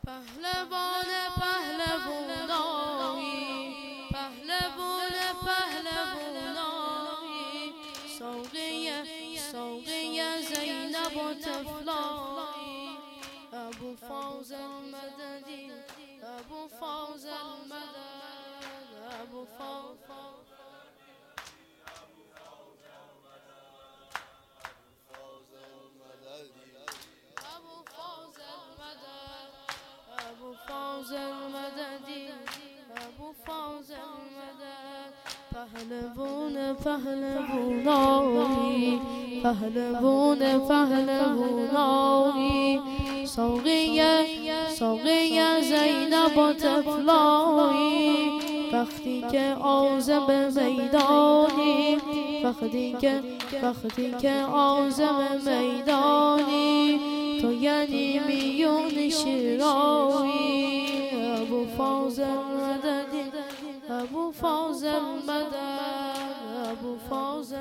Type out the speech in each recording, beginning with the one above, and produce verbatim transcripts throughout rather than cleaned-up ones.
پهلوان پهلوانایی، پهلوان پهلوانایی، ساقی ساقی زینب و طفلایی، ابو فاضل مددی، ابو فاضل مدد، ابو فاضل ابو فاضل مددی، ابو فاضل مدد. پهلوان پهلوانایی، پهلوان پهلوانایی، ساقی ساقی زینب و طفلایی، وقتی که عازم میدانی، وقتی که وقتی که عازم میدانی، تو یعنی میون شیرایی. ابو فاضل مددی، ابو فاضل مدد، ابو فاضل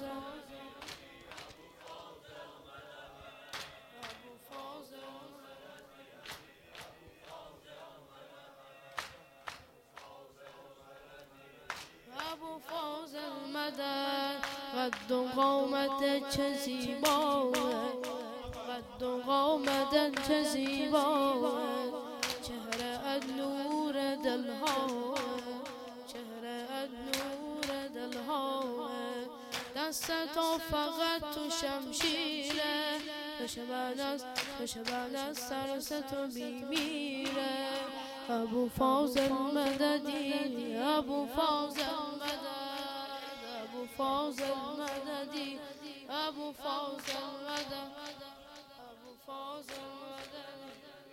ابو فاضل مدد. قد و قامت چه زیباه، قد و قامت چه زیباه، چهره ات نور دلها، چهره ات نور دلها، دست تو فقط تو شمشیره، بشبن از بشبن از سرس تو بیمیره. ابو فاضل مددی، ابو فاضل مدد، ابو فاضل مددی، ابو فاضل مدد، ابو فاضل مددی،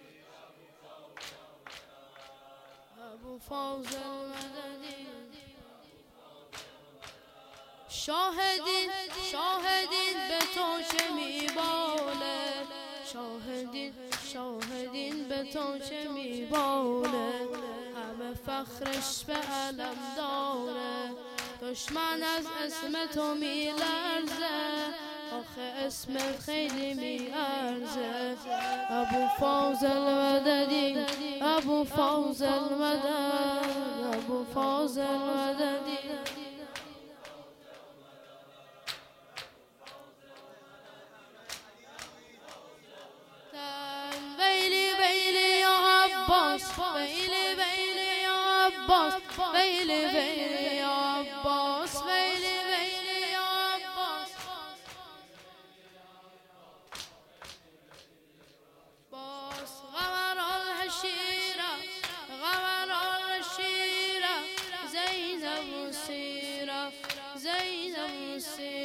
ابو فاضل مددی. شاهدین شاهدین به تو چه میباله، شاهدین شاهدین به تو چه میباله، همه فخرش به علم داره، دشمن از اسم تو میلرزه، آخه اسمت خیلی میارزه. ابو فاضل مددی، ابو فاضل مدد، ابو فاضل مددی. ویلی ویلی یا عباس، ویلی ویلی یا عباس، ویلی ویلی یا عباس، ویلی ویلی یا عباس. باس غمر الحشیره، غمر الحشیره، زینب سیره، زینب سیره.